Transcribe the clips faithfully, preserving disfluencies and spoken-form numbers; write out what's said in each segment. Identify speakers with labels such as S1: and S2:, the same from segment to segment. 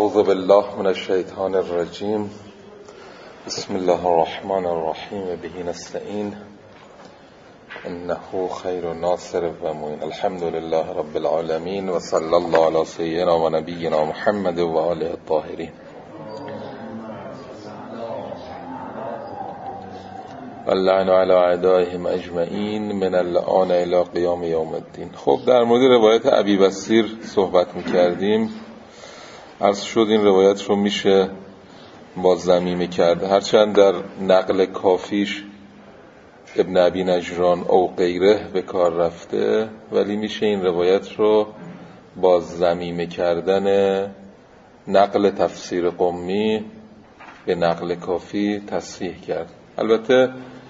S1: اعوذ بالله من الشیطان الرجیم. بسم الله الرحمن الرحیم. به نستعین انه خیر ناصر و معین. الحمد لله رب العالمین و صلی الله علی سیدنا و نبینا محمد و آله الطاهرین. اللعن علی اعدائهم اجمعین من الآن الی قیام یوم الدین. خب در مورد روایت ابی بصیر صحبت میکردیم. عرض شد این روایت رو میشه با ضمیمه کرد، هرچند در نقل کافیش ابن ابی نجران او غیره به کار رفته، ولی میشه این روایت رو با ضمیمه کردن نقل تفسیر قمی به نقل کافی تصحیح کرد. البته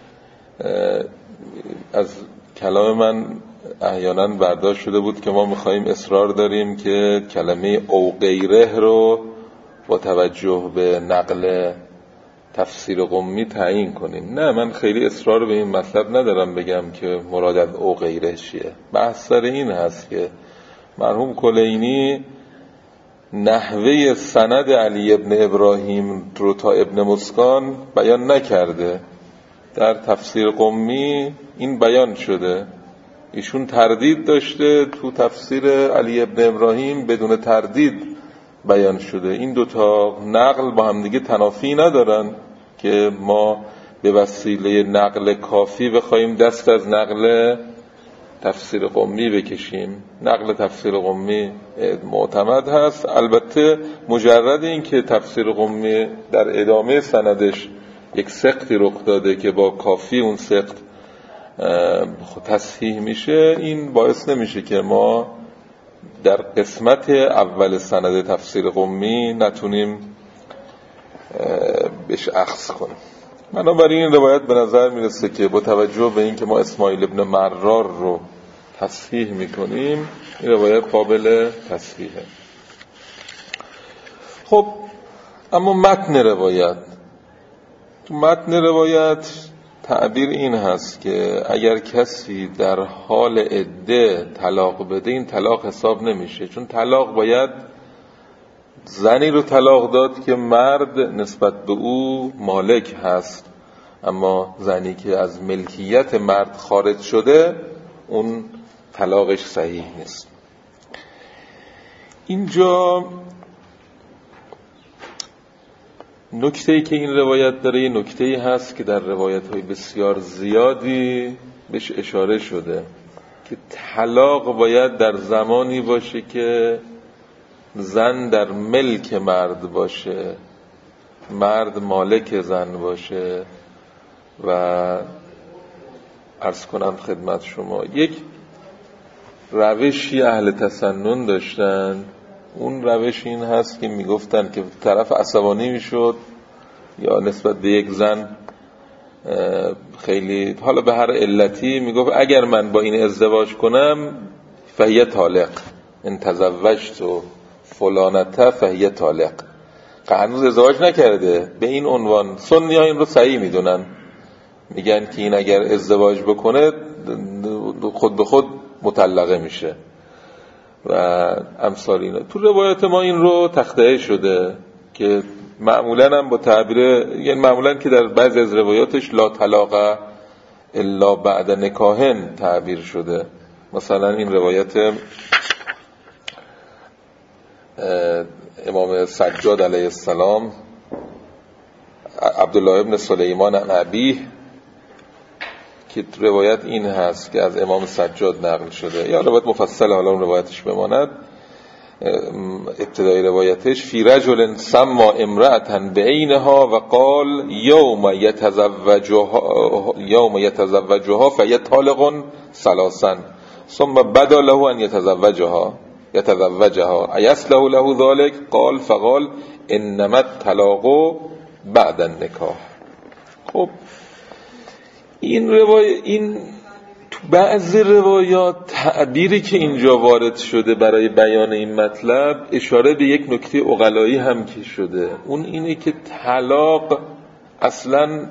S1: از کلام من احیانا برداشت شده بود که ما میخواییم اصرار داریم که کلمه او غیره رو با توجه به نقل تفسیر قمی تعیین کنیم. نه، من خیلی اصرار به این مطلب ندارم بگم که مراد از او غیره چیه. بحث سر این هست که مرحوم کلینی نحوه سند علی ابن ابراهیم رو تا ابن مسکان بیان نکرده. در تفسیر قمی این بیان شده. ایشون تردید داشته، تو تفسیر علی ابن ابراهیم بدون تردید بیان شده. این دوتا نقل با هم دیگه تنافی ندارن که ما به وسیله نقل کافی بخوایم دست از نقل تفسیر قمی بکشیم. نقل تفسیر قمی معتمد هست. البته مجرد این که تفسیر قمی در ادامه سندش یک سقطی رخ داده که با کافی اون سقط تصحیح میشه، این باعث نمیشه که ما در قسمت اول سند تفسیر قمی نتونیم بهش اخذ کنیم. بنابراین این روایت به نظر میرسه که با توجه به این که ما اسماعیل ابن مرار رو تصحیح میکنیم، این روایت قابل تصحیحه. خب اما متن روایت، تو متن روایت تعبیر این هست که اگر کسی در حال عده طلاق بده، این طلاق حساب نمیشه، چون طلاق باید زنی رو طلاق داد که مرد نسبت به او مالک هست، اما زنی که از ملکیت مرد خارج شده اون طلاقش صحیح نیست. اینجا نکته‌ای که این روایت داره، یه نکته‌ای هست که در روایت‌های بسیار زیادی بهش اشاره شده که طلاق باید در زمانی باشه که زن در ملک مرد باشه، مرد مالک زن باشه. و عرض کنم خدمت شما یک روشی اهل تسنن داشتن. اون روش این هست که میگفتن که طرف عصبانی میشد یا نسبت به یک زن خیلی حالا به هر علتی میگفت اگر من با این ازدواج کنم فهیه طالق، ان تزوجت فلانته فهیه طالق. هنوز ازدواج نکرده، به این عنوان سنی ها این رو صحیح میدونن، میگن که این اگر ازدواج بکنه خود به خود مطلقه میشه و امثال اینا. تو روایت ما این رو تخته شده که معمولا هم با تعبیر، یعنی معمولا که در بعضی از روایاتش لا طلاق الا بعد نکاحن تعبیر شده. مثلا این روایت امام سجاد علیه السلام، عبدالله ابن سلیمان عن ابیه، که روایت این هست که از امام سجاد نقل شده، یا روایت مفصل، حالا اون روایتش بماند. ابتدای روایتش فی رجل سما امرأة بعینها و قال یوم یتزوجها یوم یتزوجها فهی طالق ثلاثا ثم بدا له ان یتزوجها یتزوجها ایصلح له ذلك قال فقال انما الطلاق بعد النکاح. خب این روایت، این تو بعضی روایات تعبیری که اینجا وارد شده برای بیان این مطلب اشاره به یک نکته عقلایی هم که شده. اون اینه که طلاق اصلا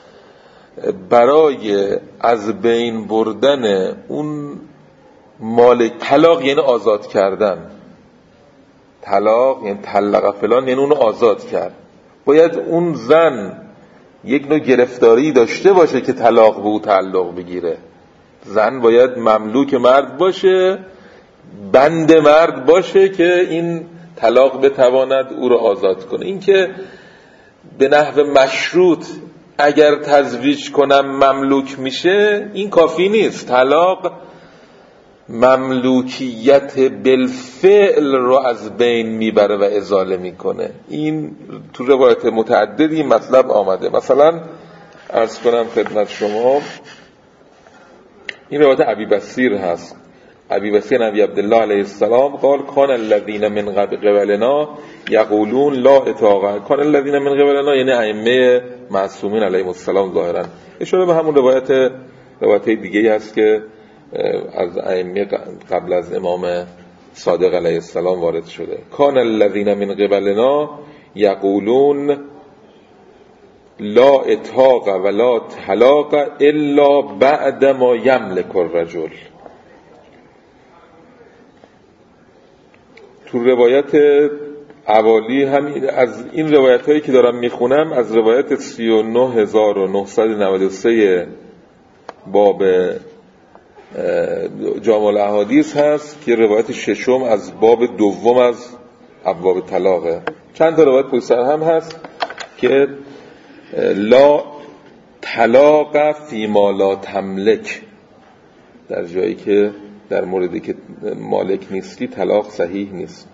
S1: برای از بین بردن اون مالک، طلاق یعنی آزاد کردن، طلاق یعنی طلق فلان یعنی اونو آزاد کرد. باید اون زن یک نوع گرفتاری داشته باشه که طلاق به او تعلق بگیره. زن باید مملوک مرد باشه، بند مرد باشه که این طلاق بتواند او رو آزاد کنه. این که به نحو مشروط اگر تزویج کنم مملوک میشه این کافی نیست. طلاق مملوکیت بالفعل رو از بین میبره و ازاله میکنه. این تو روایت متعددی مطلب آمده. مثلا عرض کنم خدمت شما این روایت ابی بصیر هست. ابی بصیر نبی عبدالله علیه السلام قال کان الذین من قبلنا یقولون لا اطاقه. کان الذین من قبلنا یعنی ائمه معصومین علیهم السلام ظاهرا. اشاره به همون روایت روایت دیگه هست که از ائمه قبل از امام صادق علیه السلام وارد شده. کان الذین من قبلنا یقولون لا اطاق ولا طلاق الا بعد ما یملک الرجل. تو روایت اوالی همین از این روایت هایی که دارم میخونم از روایت سی و نه هزار و نهصد و نود و سه باب جامع الاحادیث هست که روایت ششم از باب دوم از ابواب طلاقه. چند تا روایت پشت سر هم هست که لا طلاق فیما لا تملک، در جایی که در موردی که مالک نیستی طلاق صحیح نیست.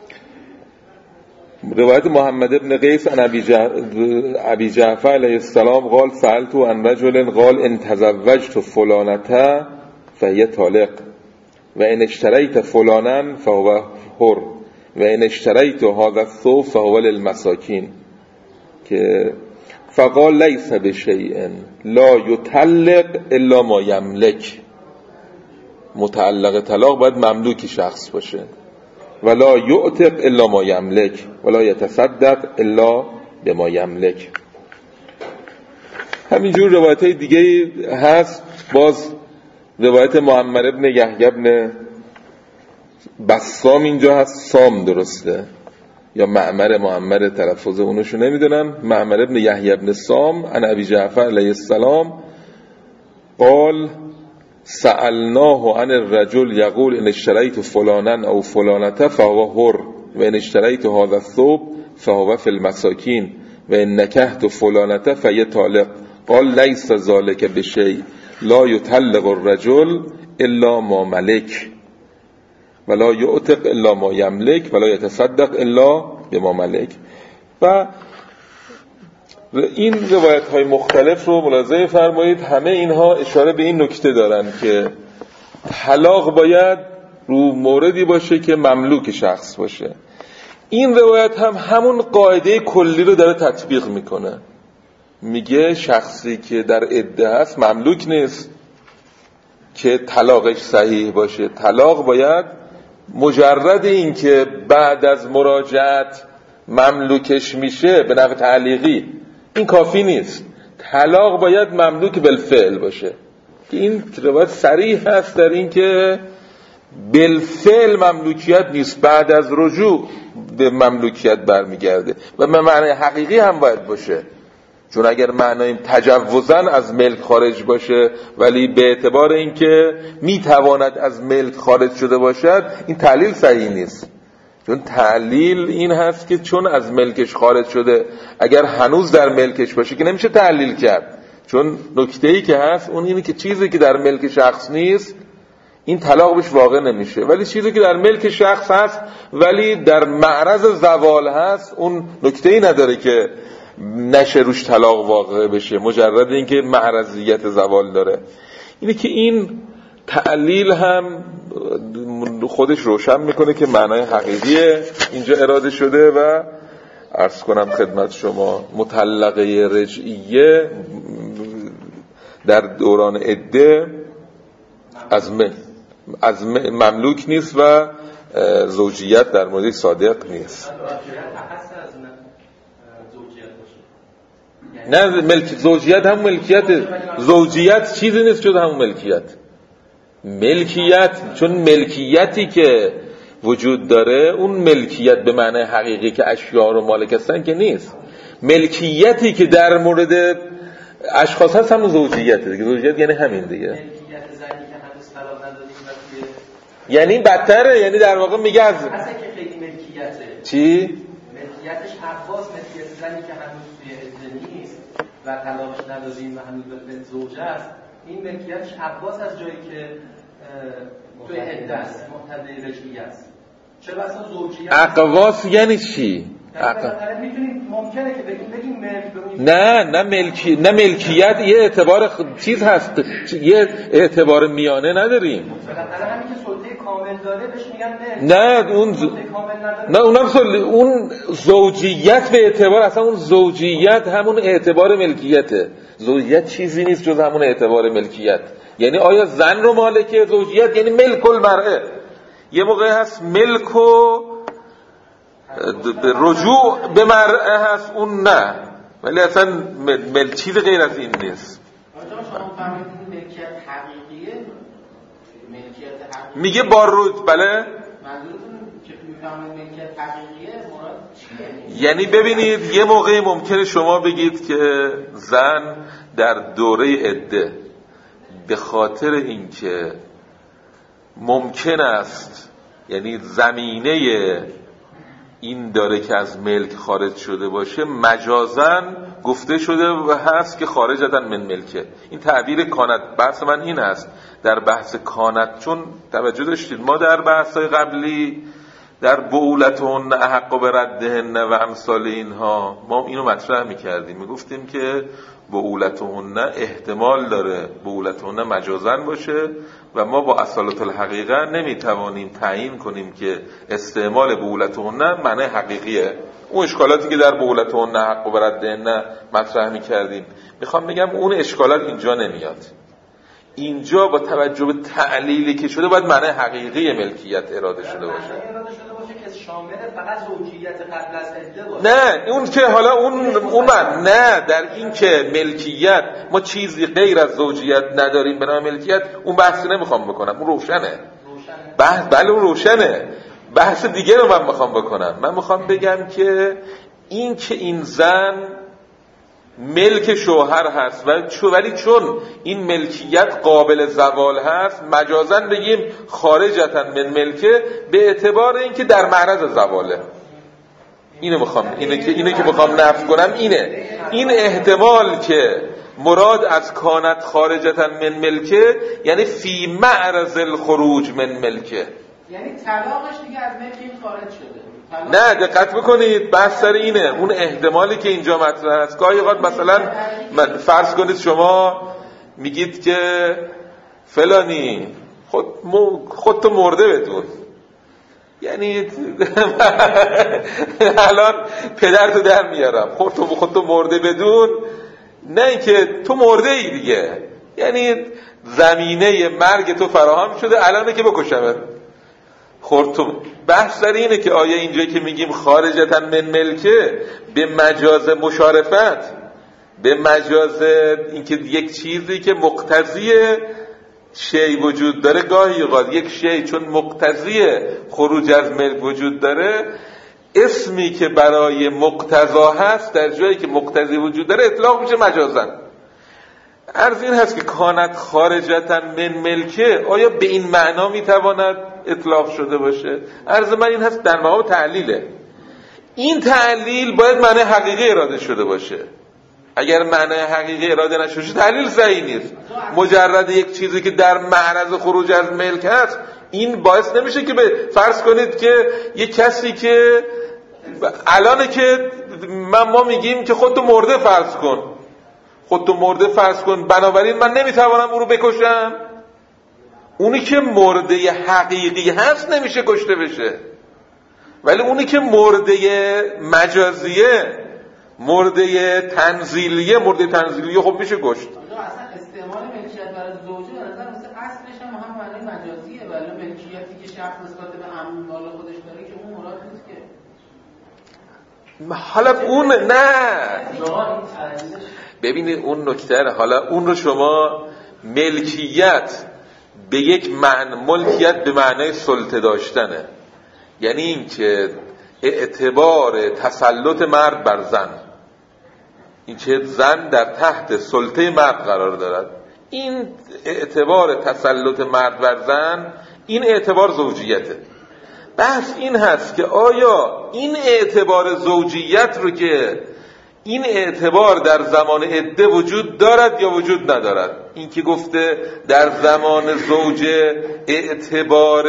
S1: روایت محمد ابن قیس عن ابی جعفر علیه السلام قال سألت عن رجل قال ان تزوجت فلانته فهي طالق و ان اشتریت فلانا فهو حر و ان اشتریت هذا الثوب فهو للمساکین که فقال لیس بشیء لا یطلق الا ما یملک. متعلق طلاق باید مملوکی شخص باشه. ولا یعتق الا ما یملک ولا یتصدق الا بما یملک. همینجور روایت های دیگه هست. باز روایت محمد ابن یحیی ابن بسام اینجا هست. سام درسته یا معمر معمر تلفظ اونشو نمیدونم. معمر ابن یحیی ابن سام عن ابی جعفر علیه السلام قال سألناه عن الرجل يقول ان اشتريت فلانا او فلانته فهو حر و ان اشتريت هذا الثوب فهو في المساكين و ان نكحت فلانته فهي طالق قال ليس ذلك بشيء لا يطلق الرجل الا ما ملك ولا يعتق الا ما يملك ولا يتصدق الا بما ملك. و این روایت های مختلف رو ملاحظه فرمایید. همه اینها اشاره به این نکته دارن که طلاق باید رو موردی باشه که مملوک شخص باشه. این روایت هم همون قاعده کلی رو داره تطبیق میکنه. میگه شخصی که در عده هست مملوک نیست که طلاقش صحیح باشه. طلاق باید مجرد این که بعد از مراجعت مملوکش میشه به نحو تعلیقی این کافی نیست. طلاق باید مملوک بالفعل باشه. این روایت صریح هست در این که بالفعل مملوکیت نیست، بعد از رجوع به مملوکیت برمیگرده و به معنی حقیقی هم باید باشه. چون اگر معنای تجوزاً از ملک خارج باشه ولی به اعتبار اینکه میتواند از ملک خارج شده باشد این تعلیل صحیح نیست. چون تعلیل این هست که چون از ملکش خارج شده اگر هنوز در ملکش باشه که نمیشه تعلیل کرد. چون نکته‌ای که هست اون اینه که چیزی که در ملک شخص نیست این طلاق بهش واقع نمیشه، ولی چیزی که در ملک شخص هست ولی در معرض زوال هست اون نکته‌ای نداره که نشه روش طلاق واقع بشه، مجرد اینکه معرضیت زوال داره. اینه که این تعلیل هم خودش روشن میکنه که معنای حقیقی اینجا اراده شده. و عرض کنم خدمت شما مطلقه رجعیه در دوران عده از از مملوک نیست و زوجیت در مورد صادق نیست. نه ملک زوجیت هم ملکیت، زوجیت چیزی نیست جز همون ملکیت. ملکیت چون ملکیتی که وجود داره اون ملکیت به معنی حقیقی که اشیا رو مالک هستن که نیست. ملکیتی که در مورد اشخاص هست همون زوجیته دیگه. زوجیت یعنی همین دیگه.
S2: ملکیت زنی که هنوز طلاق ندادیم و
S1: یعنی بدتره، یعنی در واقع میگه از
S2: اصلا که خیلی ملکیته.
S1: چی؟
S2: ملکیتش عباس، ملکیت زنی که هنوز توی عده نیست و طلاقش ندادیم و هنوز به زوج است، این ملکیتش عباس از جایی که توی عده است، معتده رجعی است. چه بسا زوجیت
S1: اقواس یعنی چی؟
S2: مثلا میتونیم ممکنه که بگیم بگیم ملک بگیم
S1: نه نه ملکی نه ملکیت یه اعتبار چیز هست، یه اعتبار میانه نداریم.
S2: بالاخره همین که سلطه کامل داره بهش میگن ملک.
S1: نه اون ز... نه اونم سل... اون زوجیت به اعتبار اصلا اون زوجیت همون اعتبار ملکیته. زوجیت چیزی نیست جز همون اعتبار ملکیت. یعنی آیا زن رو مالکه؟ زوجیت یعنی ملک المرأه. یه موقع هست ملک و رجوع به مرأه هست، اون نه، ولی اصلا مل چیز غیر از این نیست.
S2: آنجا شما فهمیدین ملکیت حقیقیه؟ ملکیت حقیقیه
S1: میگه با رج بله؟
S2: منظورتون که میفهمید ملکیت حقیقیه مراد چیه؟
S1: یعنی ببینید یه موقعی ممکنه شما بگید که زن در دوره عده به خاطر اینکه ممکن است، یعنی زمینه این داره که از ملک خارج شده باشه، مجازاً گفته شده و هست که خارجتن من ملکه. این تعبیر کانت. بحث من این است در بحث کانت، چون توجه داشتید ما در بحث‌های قبلی در بعولتهن احق بردهن و امثال اینها ما اینو مطرح می‌کردیم، میگفتیم که بعولتهن احتمال داره بعولتهن مجازاً باشه و ما با اصالت الحقیقه نمیتوانیم تعیین کنیم که استعمال بعولتهن معنی حقیقیه. اون اشکالاتی که در بعولتهن حق بردهن مطرح می‌کردیم، میخوام بگم اون اشکالات اینجا نمیاد. اینجا با توجه به تعلیلی که شده باید معنی حقیقی ملکیت اراده شده باشه.
S2: اراده شده باشه که شامل فقط زوجیت قبل از عده باشه.
S1: نه اون که حالا اون اون من نه در این که ملکیت ما چیزی غیر از زوجیت نداریم به نام ملکیت، اون بحثی نمیخوام بکنم، اون روشنه. روشنه. بحث بله اون روشنه. بحث دیگه رو من میخوام بکنم. من میخوام بگم که این که این زن ملک شوهر هست و ولی چون این ملکیت قابل زوال هست مجازاً بگیم خارجتن من ملکه به اعتبار اینکه در معرض زواله. اینو میخوام اینه که اینه که میخوام نفی کنم اینه این احتمال که مراد از کانت خارجتن من ملکه یعنی فی معرض الخروج من ملکه،
S2: یعنی طلاقش دیگه از ملک این خارج شده.
S1: نه دقت بکنید بحث سر اینه، اون احتمالی که اینجا مطرح است. گاهی اوقات مثلا من فرض کنید شما میگید که فلانی خود خودتو مرده بدون، یعنی الان پدرتو در میارم خودتو خودتو مرده بدون، نه اینکه تو مرده ای دیگه، یعنی زمینه مرگ تو فراهم شده الانه که بکشمت. خورتم بحث در اینه که آیا اینجا که میگیم خارجتن من ملکه به مجاز مشارفت، به مجاز اینکه یک چیزی که مقتضی شی وجود داره، گاهی اوقات یک شی چون مقتضی خروج از ملک وجود داره اسمی که برای مقتضا هست در جایی که مقتضی وجود داره اطلاق میشه مجازن. عرض این هست که کانت خارجتن من ملکه آیا به این معنا میتواند اطلاق شده باشه؟ عرض من این هست در مقام تعلیله. این تعلیل باید معنی حقیقی اراده شده باشه. اگر معنی حقیقی اراده نشده تعلیل صحیح نیست. مجرد یک چیزی که در معرض خروج از ملک هست این باعث نمیشه که به فرض کنید که یک کسی که الان که من ما میگیم که خودتو مرده فرض کن، خودتو مرده فرض کن، بنابراین من نمیتوانم او رو بکشم. اونی که مرده حقیقی هست نمیشه کشته بشه، ولی اونی که مرده مجازیه، مرده تنزیلیه، مرده تنزیلیه خب میشه کشت.
S2: اصلا استعمال ملکیت برای زوجه به نظر مثل اصلش هم هم معنی مجازیه، ولی ملکیتی که شخص نسبت به اموال خودش داره که اون مراد نیست که.
S1: حالا اون نه ببینید اون نکته، حالا اون رو شما ملکیت به یک معنی، ملکیت به معنای سلطه داشتنه، یعنی این که اعتبار تسلط مرد بر زن، این که زن در تحت سلطه مرد قرار دارد، این اعتبار تسلط مرد بر زن، این اعتبار زوجیته. بحث این هست که آیا این اعتبار زوجیت رو که این اعتبار در زمان عده وجود دارد یا وجود ندارد. این که گفته در زمان زوجه اعتبار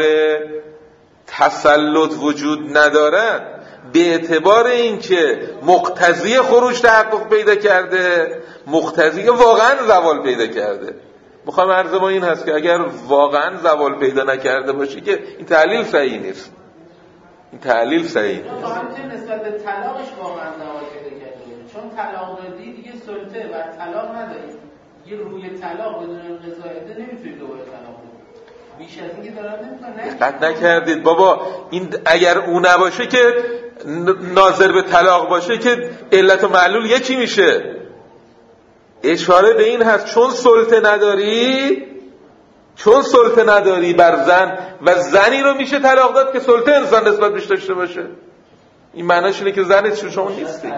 S1: تسلط وجود ندارد به اعتبار این که مقتضی خروج تحقق پیدا کرده، مقتضی واقعا زوال پیدا کرده. میخوام عرض ما این هست که اگر واقعا زوال پیدا نکرده باشه که این تحلیل صحیح نیست، این تحلیل صحیح نیست.
S2: نسبت به طلاقش واقعا زوال پیدا کرده، چون طلاق دادی دیگه سلطه و طلاق نداری، یه روی طلاق بدون رضایت نمیتونی دوباره طلاق بدی. بیش از این که دارم نمیتونم.
S1: دقت نکردید بابا، این اگر او نباشه که ناظر به طلاق باشه که علت و معلول یکی میشه. اشاره به این هست چون سلطه نداری، چون سلطه نداری بر زن و زنی رو میشه طلاق داد که سلطه انسان نسبت بهش داشته باشه. این معناش اینه که زن چون شما نیست دیگه.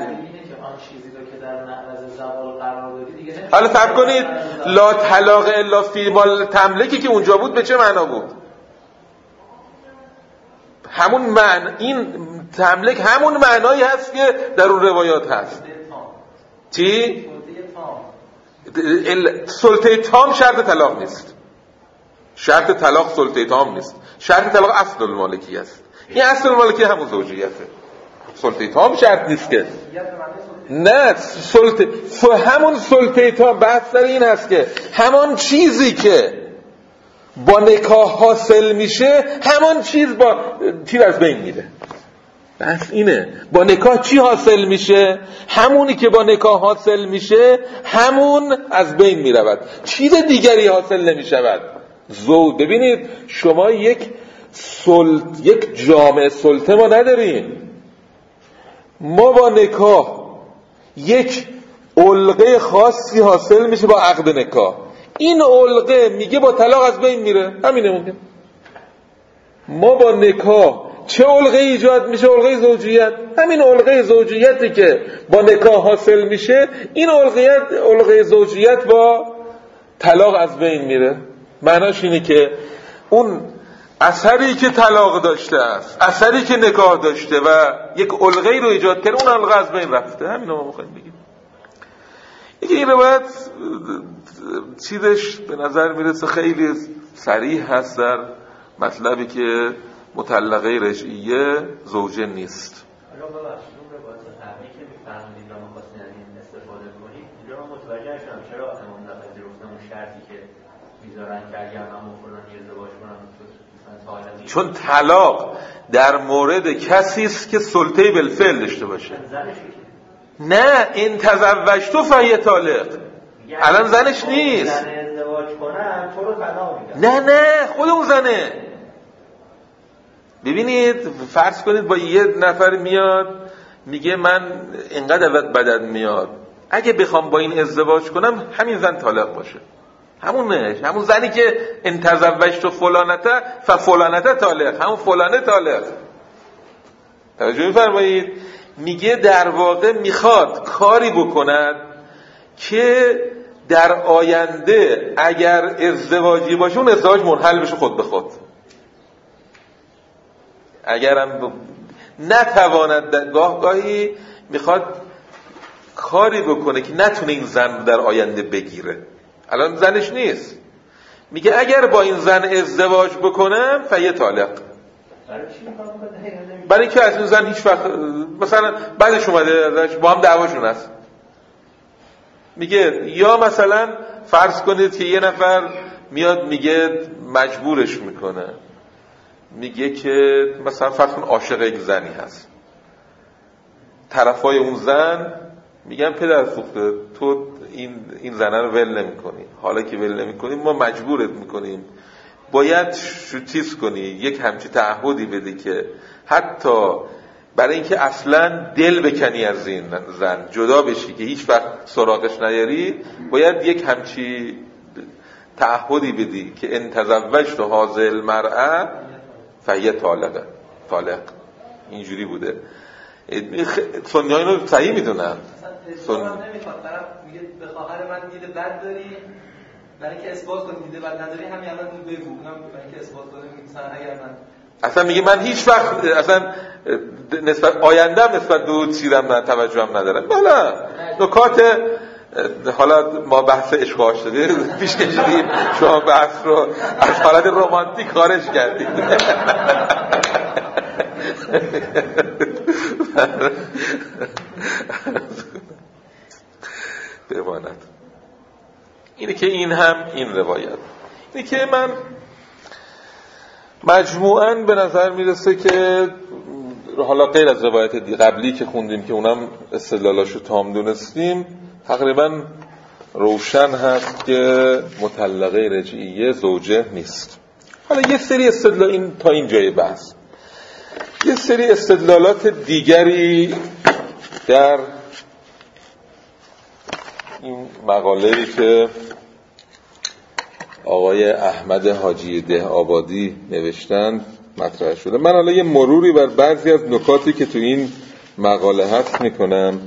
S1: حالا فکر کنید لا طلاق الا فی مال تملکی که اونجا بود به چه معنا بود؟ همون معنی، این تملک همون معنایی هست که در اون روایات هست. چی؟ سلطه تام شرط طلاق نیست. شرط طلاق سلطه تام نیست. شرط طلاق اصل المالکی است. این اصل المالکی همون زوجیته. سلطه تام شرط نیست که. نه سلطه همون سلطه تام بحث در این هست که همان چیزی که با نکاح حاصل میشه همان چیز با چیز از بین میره. بس اینه با نکاح چی حاصل میشه؟ همونی که با نکاح حاصل میشه همون از بین میرود، چیز دیگری حاصل نمیشود. زوج ببینید شما یک سلط یک جامعه سلطه ما نداریم. ما با نکاح یک علقه خاصی حاصل میشه با عقد نکاح، این علقه میگه با طلاق از بین میره، همینه. ممکن ما با نکاح چه علقه ایجاد میشه؟ علقه زوجیت. همین علقه زوجیتی که با نکاح حاصل میشه این علقه علقه زوجیت با طلاق از بین میره. معناش اینه که اون اثری که طلاق داشته است، اثری که نکاح داشته و یک علقه رو ایجاد کرده، اون علقه از بین رفته. همین رو ما میخوایم بگیم. یکی این روایت چیزش به نظر میرسه خیلی صریح هست در مطلبی که مطلقه رجعیه زوجه نیست.
S3: حالا ببخشید اون روایت قبلی که می‌فهمید و می‌خواستین از این استفاده کنید، اینجا من متوجه شدم چرا امام نپذیرفتن اون شرطی که می‌ذارن که اگر من فلانی ازدواج کنم مثلا
S1: چون طلاق در مورد کسی است که سلطه بالفعل داشته باشه. نه این تزوجت فهی طالق، الان زنش نیست.
S3: زن ازدواج کنم تو رو طلاق میدم.
S1: نه نه خود اون زنه. ببینید فرض کنید با یه نفر میاد میگه من اینقدر بدن میاد، اگه بخوام با این ازدواج کنم همین زن طالق باشه، همونه، همون زنی که ان تزوجت فلانته ففلانته طالق، همون فلانه طالق. توجه می‌فرمایید؟ میگه در واقع میخواد کاری بکند که در آینده اگر ازدواجی باشه اون ازدواج منحل بشه خود به خود. اگرم نتواند، گاه گاهی میخواد کاری بکنه که نتونه این زن در آینده بگیره. الان زنش نیست، میگه اگر با این زن ازدواج بکنم فیه طالق. برای اینکه از این زن هیچ وقت مثلا بعدش اومده ازش با هم دعواشون هست، میگه یا مثلا فرض کنید که یه نفر میاد میگه مجبورش میکنه، میگه که مثلا فرض کن عاشق یک زنی هست، طرفای اون زن میگن پدر سوخته تو این این زنه رو ول نمی‌کنی، حالا که ول نمی‌کنی ما مجبورت می‌کنیم باید چیز کنی، یک همچی تعهدی بده که حتی برای اینکه اصلا دل بکنی از این زن، جدا بشی که هیچ وقت سراغش نیاری، باید یک همچی تعهدی بدی که ان تزوجت هذه المرأة فهي طالقه. طالق. اینجوری بوده. سنی ها اینو صحیح میدونن.
S2: سنی هم نمیخواد، طرف میگه به خواهر من دیده بد داری، برای که اثبات کنی دیده بد نداری، همین الان اون بگو، اونم برای که اثبات کنه مثلا اگر من
S1: اصلا میگه من هیچ وقت اصلا نسبت آیندهم نسبت به اون چیزم نه توجهم ندارم. بالا نکات حالا ما بحث عشق و عاشقی پیش کشیدیم، شما بحث رو از حالت رمانتیک خارج کردید. بماند اینه که این هم این روایت اینه که من مجموعاً به نظر میرسه که حالا غیر از روایت قبلی که خوندیم که اونم استدلالاشو تام دونستیم، تقریباً روشن هست که مطلقه رجعیه زوجه نیست. حالا یه سری استدلال این تا این جای بحث، یه سری استدلالات دیگری در این مقاله‌ای که آقای احمد حاجی ده آبادی نوشتند مطرح شده. من حالا یه مروری بر بعضی از نکاتی که تو این مقاله هست میکنم.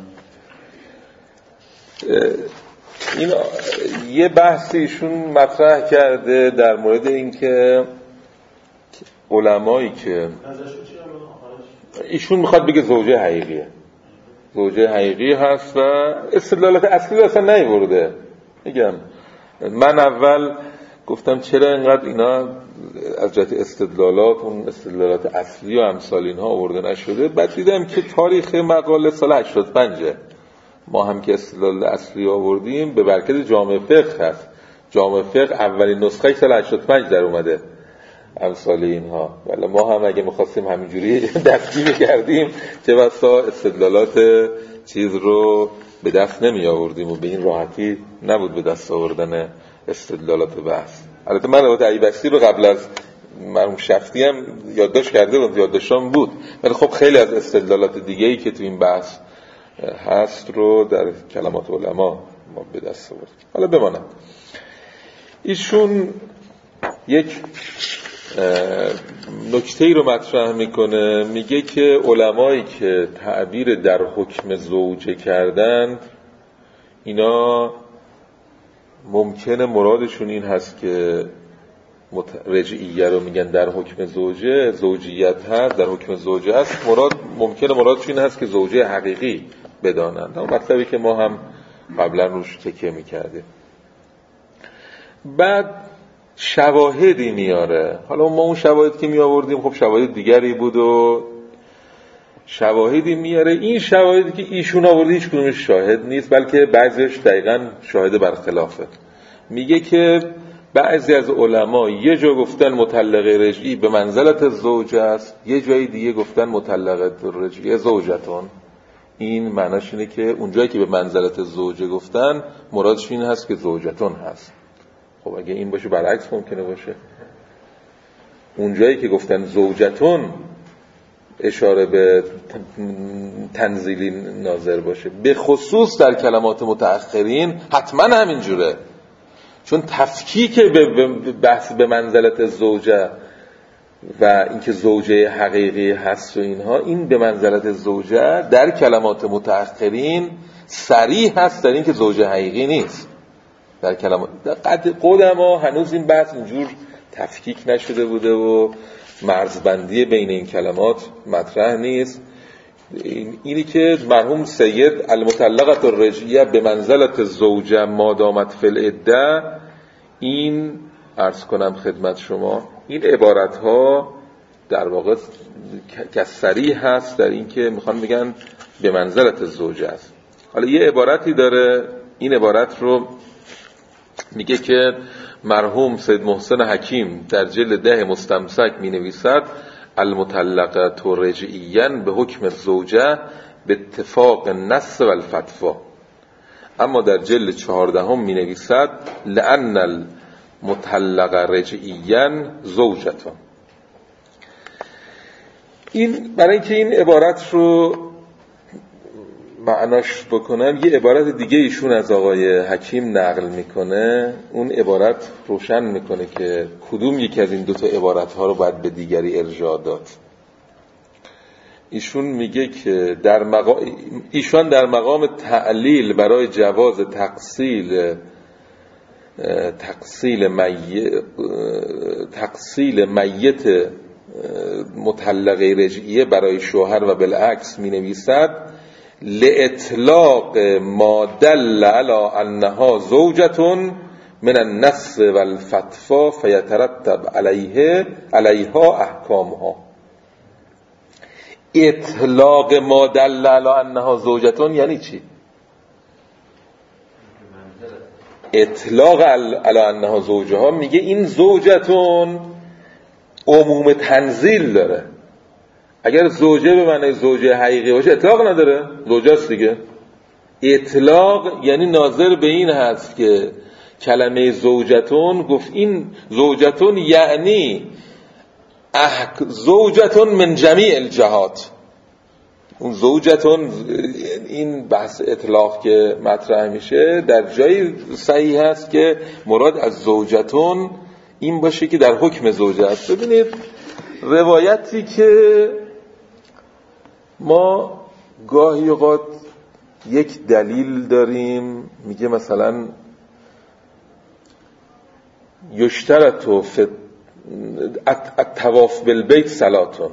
S1: این یه بحثی ایشون مطرح کرده در مورد اینکه علمایی که ایشون میخواد بگه زوجه حقیقیه، زوجه حقیقی هست و استدلالات اصلی اصلا نیورده. میگم من اول گفتم چرا اینقدر اینا از جهت استدلالات اون استدلالات اصلی و امثال اینها آورده نشده. بعد دیدم که تاریخ مقاله سال هشتاد و پنج، ما هم که استدلال اصلی آوردیم به برکت جامع فقه هست. جامع فقه اولین نسخه سال هشتاد و پنج در اومده امثال اینها، ولی ما هم اگه می‌خواستیم همینجوری دستی بگردیم چه بسا استدلالات چیز رو به دست نمی آوردیم و به این راحتی نبود به دست آوردن استدلالات بحث. البته من روایت ایبکسی رو قبل از مرحوم شفتی هم یادداشت کرده بودم، یادداشتام بود، ولی خب خیلی از استدلالات دیگه‌ای که تو این بحث هست رو در کلمات علما ما به دست آوردیم. حالا بمانم ایشون یک نکته‌ای رو مطرح میکنه، میگه که علمایی که تعبیر در حکم زوجه کردند اینا ممکنه مرادشون این هست که رجعیه رو میگن در حکم زوجه، زوجیت هست در حکم زوجه هست، مراد ممکنه مرادشون این هست که زوجه حقیقی بدانند. اون مطلبی که ما هم قبلا روش تکیه میکردیم. بعد شواهدی میاره. حالا ما اون شواهد که می آوردیم خب شواهد دیگری بود و شواهدی میاره. این شواهدی که ایشون آورده هیچ کدومش شاهد نیست، بلکه بعضیش دقیقاً شاهد برخلافه. میگه که بعضی از علما یه جا گفتن مطلقه رجعی به منزلت زوجه است، یه جای دیگه گفتن مطلقه رجعی زوجتون. این معناش اینه که اونجایی که به منزلت زوجه گفتن مرادش این هست که زوجتون هست. خب اگه این باشه برعکس ممکنه باشه. اونجایی که گفتن زوجتون اشاره به تنزیلی ناظر باشه، به خصوص در کلمات متأخرین حتما همینجوره، چون تفکیک به بحث به منزلت زوجه و اینکه زوجه حقیقی هست و اینها، این به منزلت زوجه در کلمات متأخرین صریح هست در اینکه زوجه حقیقی نیست. در کلمات قدما هنوز این بحث اینجور تفکیک نشده بوده و مرزبندی بین این کلمات مطرح نیست. اینی که مرحوم سید المطلقه الرجعیه به منزلت زوجه ما دامت فی العده، این عرض کنم خدمت شما این عبارت ها در واقع که صریح هست در این که میخوان بگن به منزلت زوجه است. حالا یه عبارتی داره، این عبارت رو میگه که مرحوم سید محسن حکیم در جلد ده مستمسک می نویسد المطلقه رجعیاً به حکم زوجه به اتفاق النص و الفتوا، اما در جلد چهاردهم می نویسد لأن المطلقه رجعیاً زوجتون. این برای اینکه این عبارت رو معناش بکنم یه عبارت دیگه ایشون از آقای حکیم نقل میکنه. اون عبارت روشن میکنه که کدوم یکی از این دوتا عبارت ها رو باید به دیگری ارجاع داد. ایشون میگه که در مقام ایشان در مقام تعلیل برای جواز تقصیل تقصیل میت تقصیل میت مطلقه رجعیه برای شوهر و بالعکس می نویسد لإطلاق ما دل علی انها زوجة من النص والفتوى فیترتب علیه علیها احکامها. اطلاق ما دل علی انها زوجة یعنی چی؟ اطلاق علی انها زوجه ها میگه این زوجتون عموم تنزیل داره. اگر زوجه به معنی زوجه حقیقی باشه اطلاق نداره، زوجه است دیگه. اطلاق یعنی ناظر به این هست که کلمه زوجتون گفت این زوجتون یعنی احک زوجتون من جمیع الجهات. اون زوجتون این بحث اطلاق که مطرح میشه در جایی صحیح هست که مراد از زوجتون این باشه که در حکم زوجه است. ببینید روایتی که ما گاهی اوقات یک دلیل داریم میگه مثلا یشترط فی الطواف بالبیت صلاتون،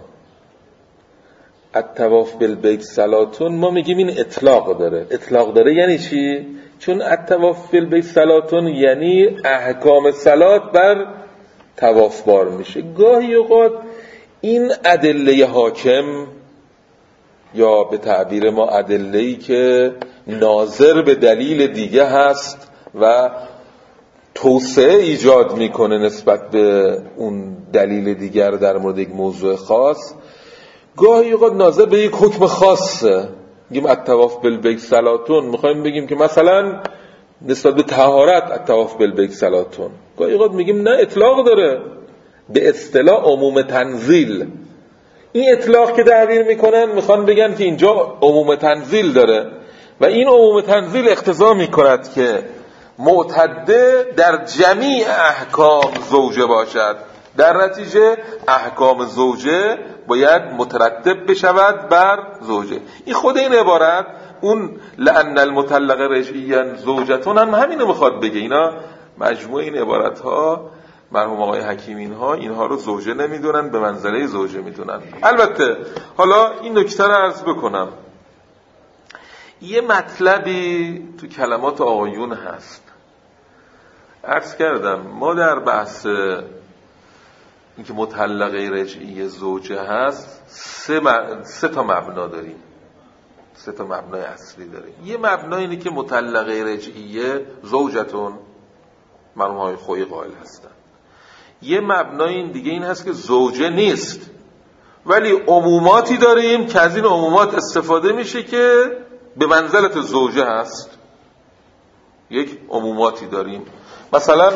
S1: الطواف بالبیت صلاتون ما میگیم این اطلاق داره. اطلاق داره یعنی چی؟ چون الطواف بالبیت صلاتون یعنی احکام صلات بر طواف بار میشه. گاهی اوقات این ادله حاکم یا به تعبیر ما ادله‌ای که ناظر به دلیل دیگه هست و توسعه ایجاد میکنه نسبت به اون دلیل دیگر در مورد یک موضوع خاص، گاهی اوقات ناظر به یک حکم خاصه. میگیم الطواف بالبیت صلاتون، میخوایم بگیم که مثلا نسبت به طهارت الطواف بالبیت صلاتون. گاهی اوقات میگیم نه اطلاق داره، به اصطلاح عموم تنزیل. این اطلاق که تعبیر میکنن میخوان بگن که اینجا عموم تنزیل داره و این عموم تنزیل اقتضا میکند که معتده در جمیع احکام زوجه باشد. در نتیجه احکام زوجه باید مترتب بشود بر زوجه. این خود این عبارت اون لأن المطلق رجعیاً زوجتون هم همینو میخواد بگه. اینا مجموع این عبارت ها مرحوم آقای حکیمی ها اینها رو زوجه نمیدونن، به منزله زوجه میدونن. البته حالا این نکته رو عرض بکنم، یه مطلبی تو کلمات آقایون هست. عرض کردم ما در بحث اینکه مطلقه رجعی زوجه هست سه, م... سه تا مبنا داریم، سه تا مبنای اصلی داریم. یه مبنا اینه که مطلقه رجعیه زوجتون مرحوم های خویی قائل هستن. یه مبنا این دیگه این هست که زوجه نیست ولی عموماتی داریم که از این عمومات استفاده میشه که به منزلت زوجه هست. یک عموماتی داریم، مثلا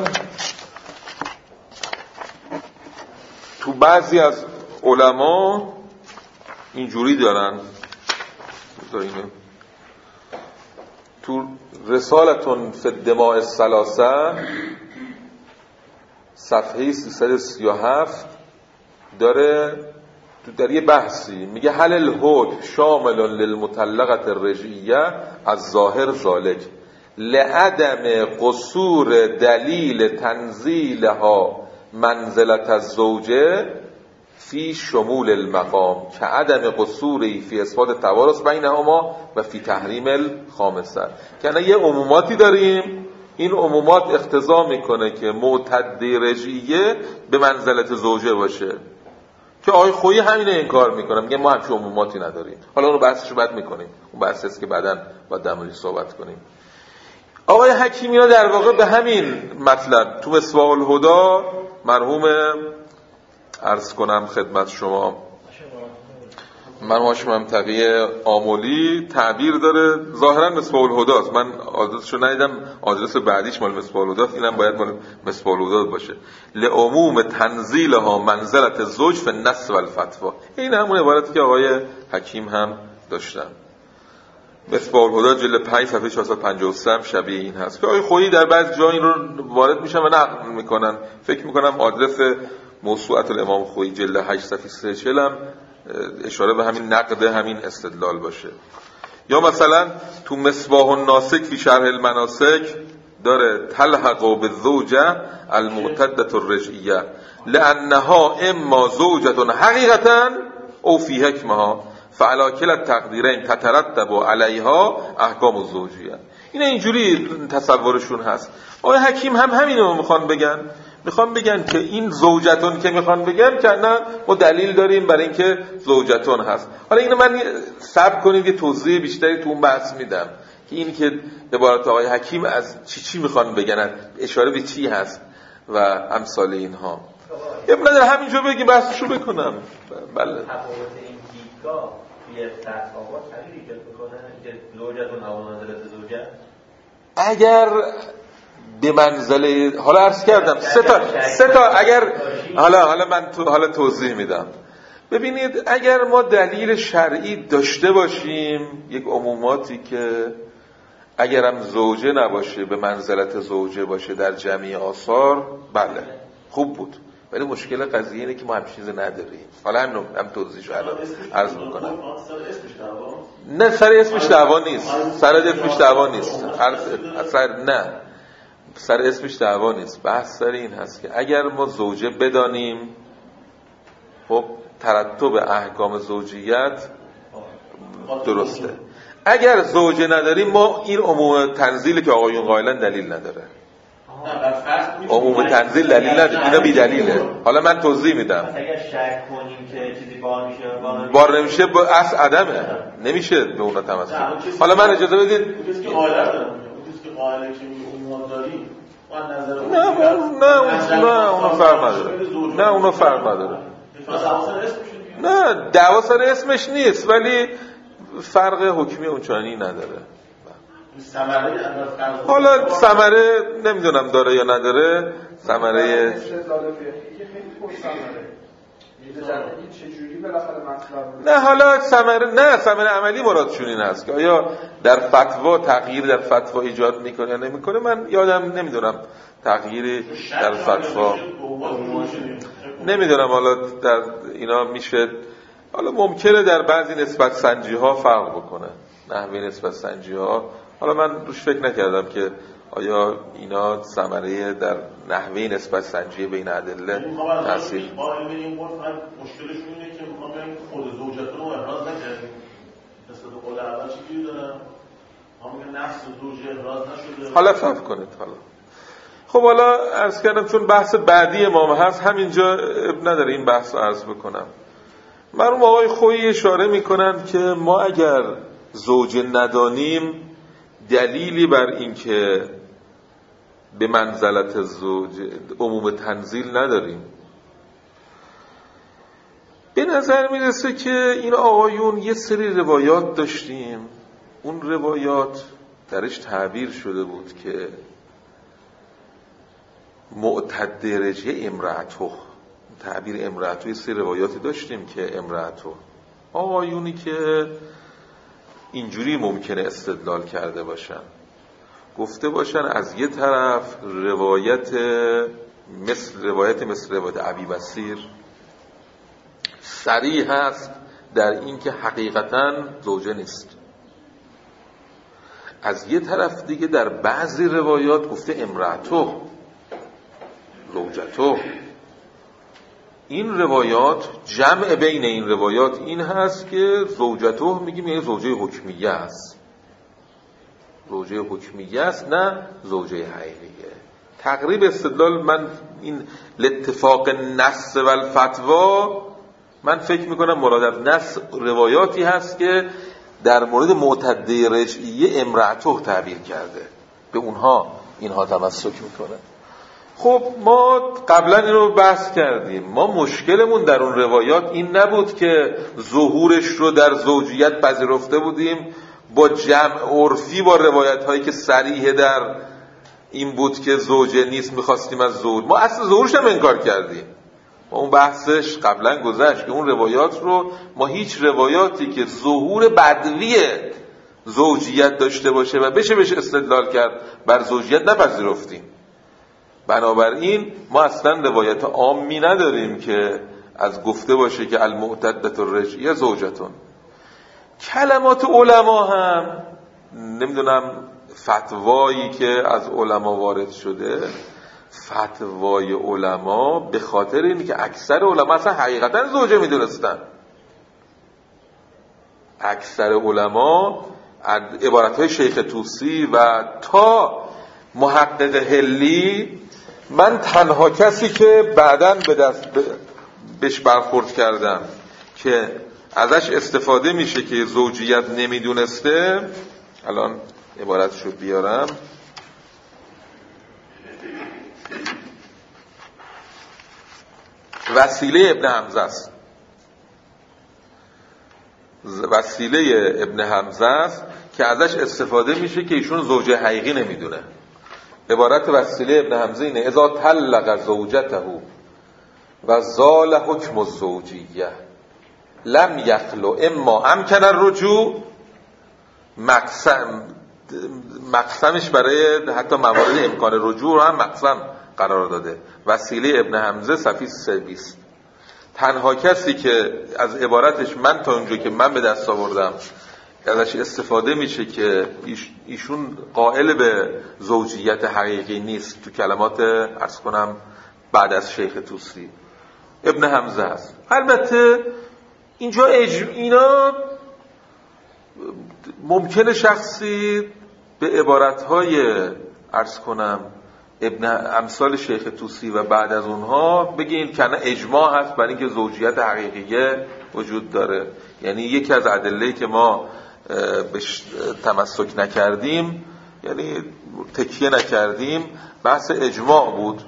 S1: تو بعضی از علما اینجوری دارن، تو رسالتون فی الدماء الثلاثه صفحه سیصد و سی و هفت داره تو در یه بحثی میگه هل الحکم شامل للمطلقه الرجعیه از ظاهر ذالک لعدم قصور دلیل تنزیلها منزلت الزوجه فی شمول المقام که عدم قصوری فی اثبات توارث بینهما و فی تحریم الخامسه. که یه عموماتی داریم، این عمومات اقتضا میکنه که معتده رجعیه به منزلت زوجه باشه که آقای خویی همینه انکار میکنه، میگه ما همچون عموماتی نداریم. حالا اون بحثشو بعد میکنیم، اون بحثی است که بعداً باید در موردش صحبت کنیم. آقای حکیمی ها در واقع به همین مطلب تو مصباح الهدی مرحوم عرض کنم خدمت شما مرحوم هاشم منطقی آملی تعبیر داره، ظاهرا مصباح الهدی است، من آدرسشو ندیدم، آدرس بعدیش مال مصباح الهدی است، اینم باید مال مصباح الهدی باشه. لعموم تنزیلها منزلت الزوج فی النص والفتوى. این همون عبارتی که آقای حکیم هم داشتن. مصباح الهدی جلد پنج صفحه چهارصد و پنجاه و سه هم شبیه این هست که آقای خویی در بعض جا این رو وارد میشن و نقل میکنن. فکر میکنم آدرس موسوعه الامام خویی جلد هشت صفحه سه چهل هم اشاره به همین نقد همین استدلال باشه. یا مثلا تو مصباح الناسک فی شرح المناسک داره تلحق بالزوجه المعتده الرجعیه لانها اما زوجه حقیقتا او فی حکمها فعلی کلا التقدیرین تترتب علیها احکام الزوجیه. اینا اینجوری تصورشون هست. آقای حکیم هم همینو میخوان بگن، میخوان بگن که این زوجتون که میخوان بگن که نه ما دلیل داریم برای اینکه زوجتون هست. حالا اینو من صبر کنید یه توضیح بیشتری تو اون بحث میدم که این که عبارت آقای حکیم از چی چی میخوان بگن، اشاره به چی هست و امثال اینها. ابن نداره همینجا بگیم بحثشو بکنم. بله.
S3: تفاوت این دیدگاه یه تصاوات تغییر ایجاد میکنه که زوجتون او منزلت زوجه؟
S1: اگر به منزله، حالا عرض کردم سه تا سه تا اگر حالا حالا من تو حالا توضیح میدم. ببینید اگر ما دلیل شرعی داشته باشیم، یک عموماتی که اگرم زوجه نباشه به منزلت زوجه باشه در جمعی آثار، بله خوب بود. ولی مشکل قضیه اینه که ما همچین چیزی نداریم. حالا هم هم توضیحش الان عرض میکنم. نه سر اسمش دعوا نیست. سر اسمش دعوا نیست. سر نه سر اسمش دعوا نیست. بحث سر این هست که اگر ما زوجه بدانیم، خب ترتب احکام زوجیت درسته. اگر زوجه نداریم ما این عموم تنزیل که آقایون قائلن دلیل نداره. عموم تنزیل دلیل نداره، اینا بی دلیله. حالا من توضیح میدم.
S3: اگر شک کنیم که چیزی بار میشه
S1: بار نمیشه با اصل عدمه، نمیشه به اونا تمسک. حالا من اجازه بدید
S4: کسی که قائل داره، کسی که قائل که عموم داری
S1: نه نه نه اونا فرق نداره. نه اونا فرق نداره. نه دعوا سر اسمش نیست ولی فرق حکمی اونچنانی نداره. حالا ثمره نمیدونم داره یا نداره. ثمره نه حالا ثمره نه ثمره عملی مرادشون این هست که آیا در فتوا تغییر در فتوا ایجاد میکنه یا نمیکنه. من یادم نمیدونم تغییری در فتوا نمیدونم. حالا در اینا میشه، حالا ممکنه در بعضی نسبت سنجی ها فرق بکنه، نحوه نسبت سنجی ها. حالا من روش فکر نکردم که آیا اینا ثمره در نحوه نسبت سنجی بین ادله تاثیر.
S4: قائل این قول مشکلشون اینه که ما ببین خود زوجتون رو ابراز نکردیم. مثلا قول اول چیزی داره، ما میگیم نفس زوج ابراز نشده.
S1: حالا صبر کنید. حالا خب حالا عرض کردم چون بحث بعدی ما هست همینجا اب نداره این بحث رو عرض بکنم. مرحوم آقای خویی اشاره میکنن که ما اگر زوجه ندانیم دلیلی بر این که به منزلت زوج عموم تنزیل نداریم. به نظر میرسه که این آقایون یه سری روایات داشتیم، اون روایات درش تعبیر شده بود که معتد رجعه امرأته، تعبیر امرأته یه سری روایاتی داشتیم که امرأته آقایونی که اینجوری ممکنه استدلال کرده باشن، گفته باشن از یه طرف روایت مثل روایت مثل روایت ابی بصیر صریح هست در این که حقیقتاً زوجه نیست، از یه طرف دیگه در بعضی روایات گفته امرأته زوجته. این روایات جمع بین این روایات این هست که زوجته میگیم یعنی زوجه حکمیه است، زوجه حکمیه است نه زوجه حقیقیه. تقریب استدلال من این لاتفاق نص و الفتوا من فکر میکنم مراد از نص روایاتی هست که در مورد معتده رجعیه امرأته تعبیر کرده، به اونها اینها تمسک میکنه. خب ما قبلا این رو بحث کردیم، ما مشکلمون در اون روایات این نبود که ظهورش رو در زوجیت پذیرفته بودیم با جمع عرفی با روایت هایی که صریح در این بود که زوجه نیست میخواستیم از زوج، ما اصلا ظهورش هم انکار کردیم. ما اون بحثش قبلا گذشت که اون روایات رو ما هیچ روایاتی که ظهور بدوی زوجیت داشته باشه و بشه بشه استدلال کرد بر زوجیت نپذیرفتیم. بنابراین ما اصلا روایت عامی نداریم که از گفته باشه که المعتدة الرجعیه زوجتون. کلمات علما هم نمیدونم فتوایی که از علما وارد شده، فتوای علما به خاطر اینه که اکثر علما اصلا حقیقتا زوجه میدونستن. اکثر علما عبارتهای شیخ طوسی و تا محقق هلی، من تنها کسی که بعداً به دست بهش برخورد کردم که ازش استفاده میشه که زوجیت نمیدونسته، الان عبارتشو بیارم، وسیله ابن حمزه است. وسیله ابن حمزه است که ازش استفاده میشه که ایشون زوجه حقیقی نمیدونه. عبارت وسیله ابن حمزه اینه: اذا طلق زوجته و زال حکم الزوجیه لم یخلو اما امکن الرجوع. مقسم مقسمش برای حتی موارد امکان رجوع رو هم مقسم قرار داده. وسیله ابن حمزه صفحه سیصد و بیست. تنها کسی که از عبارتش من تا اونجا که من به دست آوردم ازش استفاده میشه که ایشون قائل به زوجیت حقیقی نیست تو کلمات عرض کنم بعد از شیخ طوسی، ابن حمزه است. البته اینجا اج... اینا ممکنه شخصی به عبارتهای عرض کنم ابن امثال شیخ طوسی و بعد از اونها بگه این کنه اجماع هست برای اینکه زوجیت حقیقیه وجود داره. یعنی یکی از ادله‌ای که ما بهش تمسک نکردیم، یعنی تکیه نکردیم، بحث اجماع بود.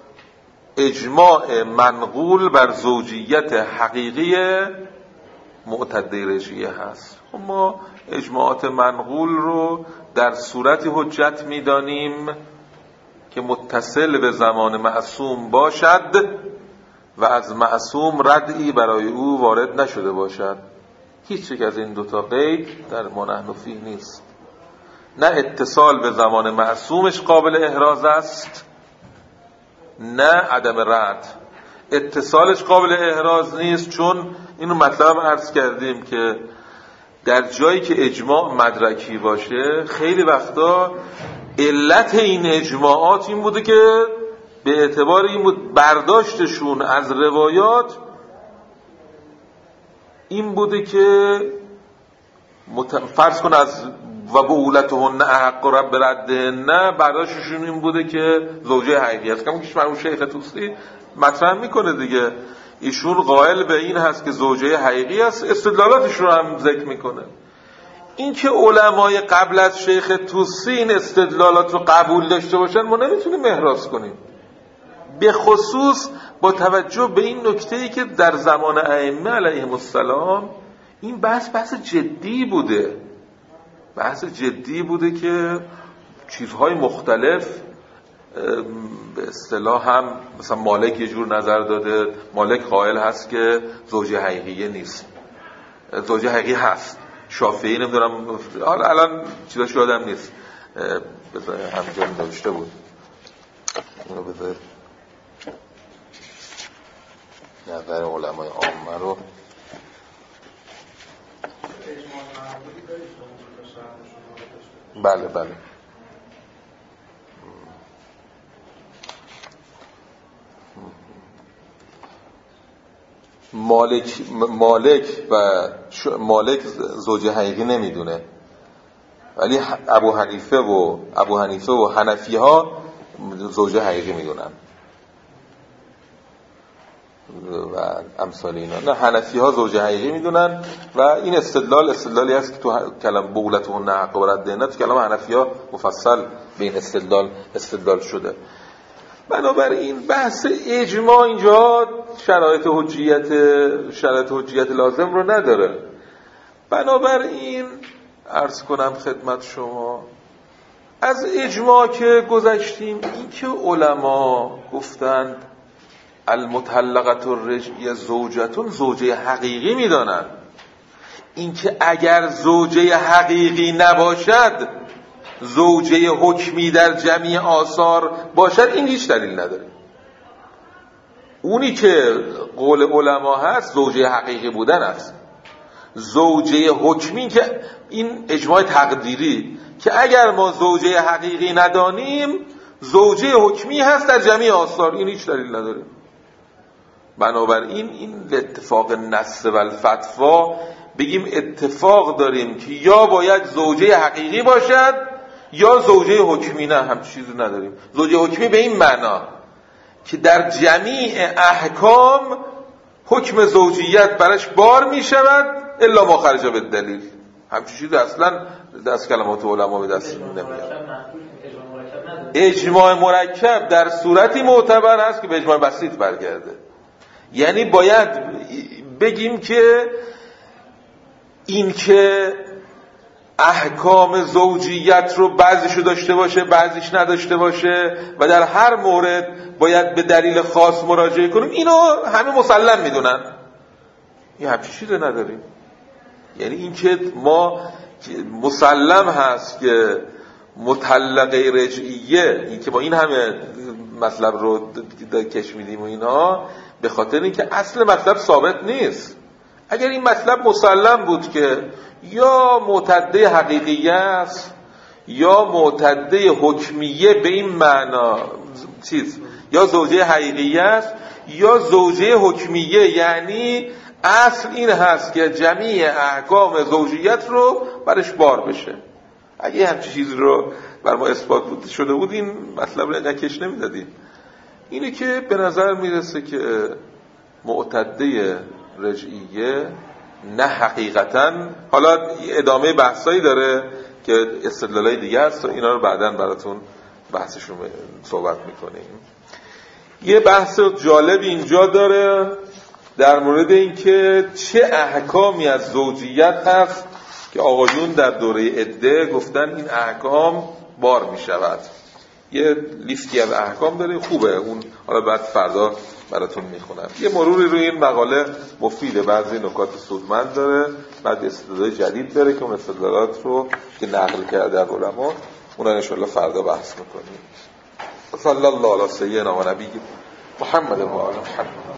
S1: اجماع منقول بر زوجیت حقیقی معتده رجعیه هست. ما اجماعات منقول رو در صورتی حجت میدانیم که متصل به زمان معصوم باشد و از معصوم ردعی برای او وارد نشده باشد. هیچ یک از این دوتا قید در ما نحن فیه نیست. نه اتصال به زمان معصومش قابل احراز است، نه عدم رد. اتصالش قابل احراز نیست چون اینو مطلب عرض کردیم که در جایی که اجماع مدرکی باشه خیلی وقتا علت این اجماعات این بوده که به اعتبار این بود برداشتشون از روایات این بوده که مت... فرض کن از و بولتهن احق رب ردهن، برداشتشون این بوده که زوجه حقیقی است. کمون کش مرمون شیخ طوسی مطرح میکنه دیگه، ایشون قائل به این هست که زوجه حقیقی است، استدلالاتش رو هم ذکر میکنه. این که علمای قبل از شیخ طوسی این استدلالات رو قبول داشته باشن ما نمیتونیم احراز کنیم، به خصوص با توجه به این نکته‌ای که در زمان ائمه علیهم السلام این بحث بحث جدی بوده، بحث جدی بوده که چیزهای مختلف به اصطلاح هم مثلا مالک یه جور نظر داده، مالک قائل هست که زوجه حقیقیه نیست، زوجه حقیقی هست. شافعی نمیدونم حالا الان چیزاش یادم نیست، بذار همینجا نوشته بود اینو بذار نظر علمای عامه رو. بله بله مالک مالک و مالک زوجه حقیقی نمیدونه، ولی ابو حنیفه و ابو حنیفه و حنفی ها زوجه حقیقی میدونن و امثال اینا. نه، حنفی ها زوجه حقیقی میدونن و این استدلال استدلالی هست که تو کلام بولتهن حق و ردهن تو کلام حنفی ها مفصل به این استدلال استدلال شده. بنابراین بحث اجماع اینجا شرایط حجیت شرایط حجیت لازم رو نداره. بنابراین عرض کنم خدمت شما از اجماع که گذشتیم، این که علما گفتند المطلقة الرجعیه زوجتون زوجه حقیقی میدانند، این که اگر زوجه حقیقی نباشد زوجه حکمی در جمعی آثار باشد، این هیچ دلیل نداره. اونی که قول علما هست زوجه حقیقی بودن است. زوجه حکمی که این اجماع تقدیری که اگر ما زوجه حقیقی ندانیم زوجه حکمی هست در جمعی آثار، این هیچ دلیل نداره. بنابراین این اتفاق نص و الفتوا بگیم اتفاق داریم که یا باید زوجه حقیقی باشد یا زوجه حکمی، نه هم چیزی نداریم. زوجه حکمی به این معنا که در جمیع احکام حکم زوجیت برش بار می شود الا ما خرج به دلیل. همچین چیزی اصلا دست کلمات علما به دست نمیاد. اجماع مرکب در صورتی معتبر است که به اجماع بسیط برگرده. یعنی باید بگیم که این که احکام زوجیت رو بعضیشو داشته باشه بعضیش نداشته باشه و در هر مورد باید به دلیل خاص مراجعه کنیم، اینو همه مسلم میدونن. این همچین چیزی نداریم. یعنی این که ما مسلم هست که مطلقه رجعیه، این که با این همه مطلب رو کش میدیم و اینا، به خاطر اینکه اصل مطلب ثابت نیست. اگر این مطلب مسلم بود که یا معتده حقیقیه است یا معتده حکمیه به این معنا چیز، یا زوجه حقیقیه است یا زوجه حکمیه، یعنی اصل این هست که جمیع احکام زوجیت رو برش بار بشه. اگه همچین چیزی رو بر ما اثبات بود شده بود این مطلب رو اینقدر کش نمیدادیم. اینه که به نظر میرسه که معتده رجعیه نه حقیقتا، حالا ادامه بحثایی داره که استدلالای دیگه هست، اینا رو بعداً براتون بحثشون صحبت میکنیم. یه بحث جالب اینجا داره در مورد این که چه احکامی از زوجیت هست که آقایون در دوره عده گفتن این احکام بار میشود. یه لیستی از احکام داره، خوبه اون، حالا بعد فردا براتون میخونم. یه مروری روی این مقاله مفیده، بعضی نکات سودمند داره، بعد استدلال جدید داره که اون استدلالات رو که نقل کرده از علما اونا ان شاءالله فردا بحث میکنیم. صلی الله علی سیدنا و نبی محمد و آل محمد.